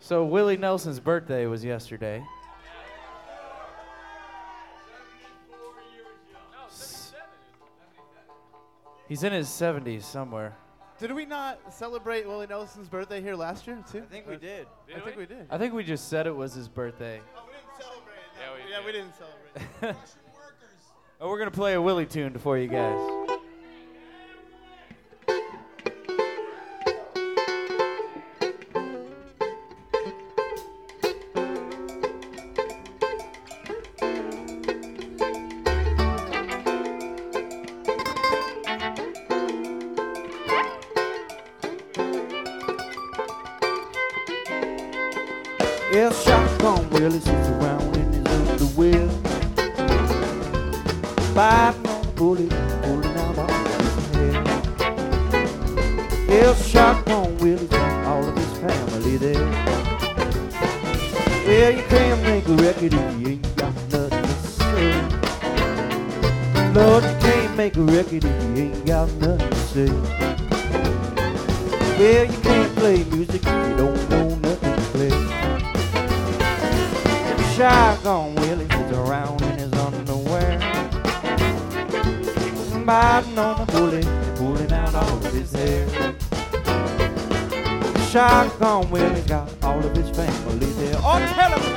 So Willie Nelson's birthday was yesterday. He's in his 70s somewhere. Did we not celebrate Willie Nelson's birthday here last year, too? I think we did. I think we did. I think we just said it was his birthday. Oh, we didn't celebrate it. Yeah, we didn't celebrate it. Oh, we're going to play a Willie tune for you guys. Yeah, shotgun Willie sits around in his underwear, biting on the bullet, pulling out all of his hair. Yeah, shotgun Willie's got all of his family there. Yeah, you can't make a record if you ain't got nothing to say. Lord, you can't make a record if you ain't got nothing to say. Well, you can't play music if you don't know nothing to play. Shotgun Willie sits around in his underwear, biting on the bullet, pulling out all of his hair. Shotgun Willie's got all of his family there. Oh, tell him!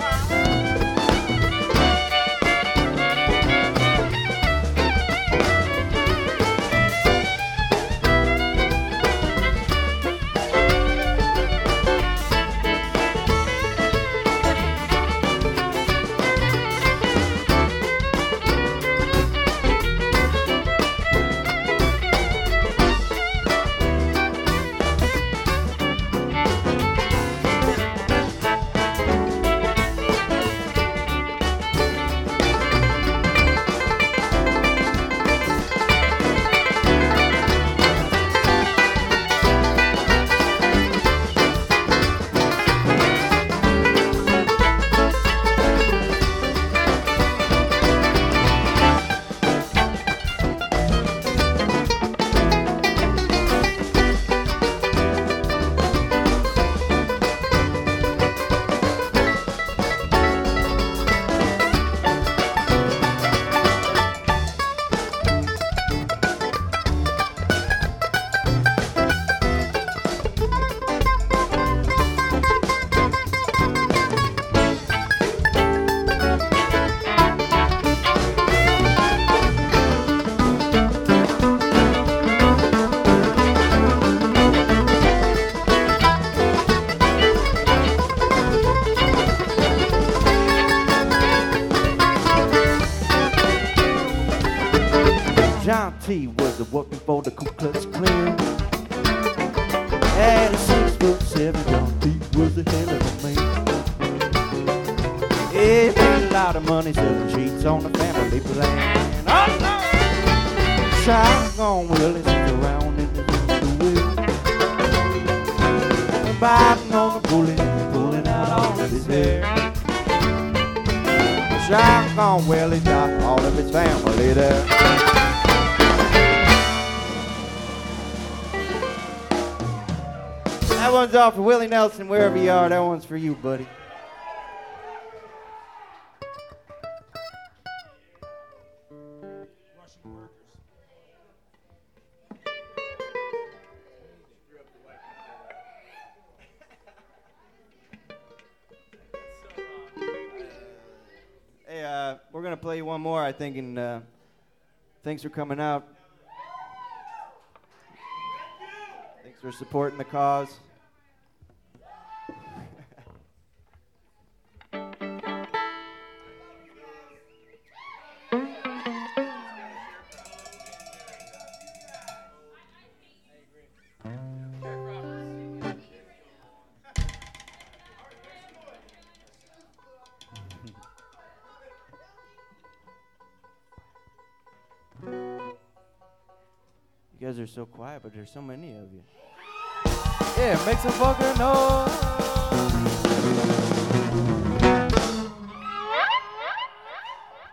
John T. was working for the Ku Klux Klan. At a 6'7", John T. was a hell of a man. He made a lot of money selling sheets on the family plan. Oh no! Shotgun Willie sits around in his underwear, biting on the bullet, pulling out all of his hair. Shotgun Willie's got all of his family there. That one's off for Willie Nelson, wherever you are. That one's for you, buddy. Hey, we're gonna play you one more, I think, and thanks for coming out. Thanks for supporting the cause. You guys are so quiet, but there's so many of you. Yeah, make some fucking noise.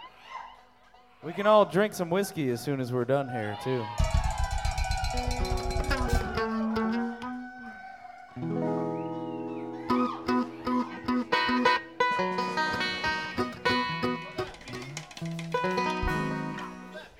We can all drink some whiskey as soon as we're done here, too.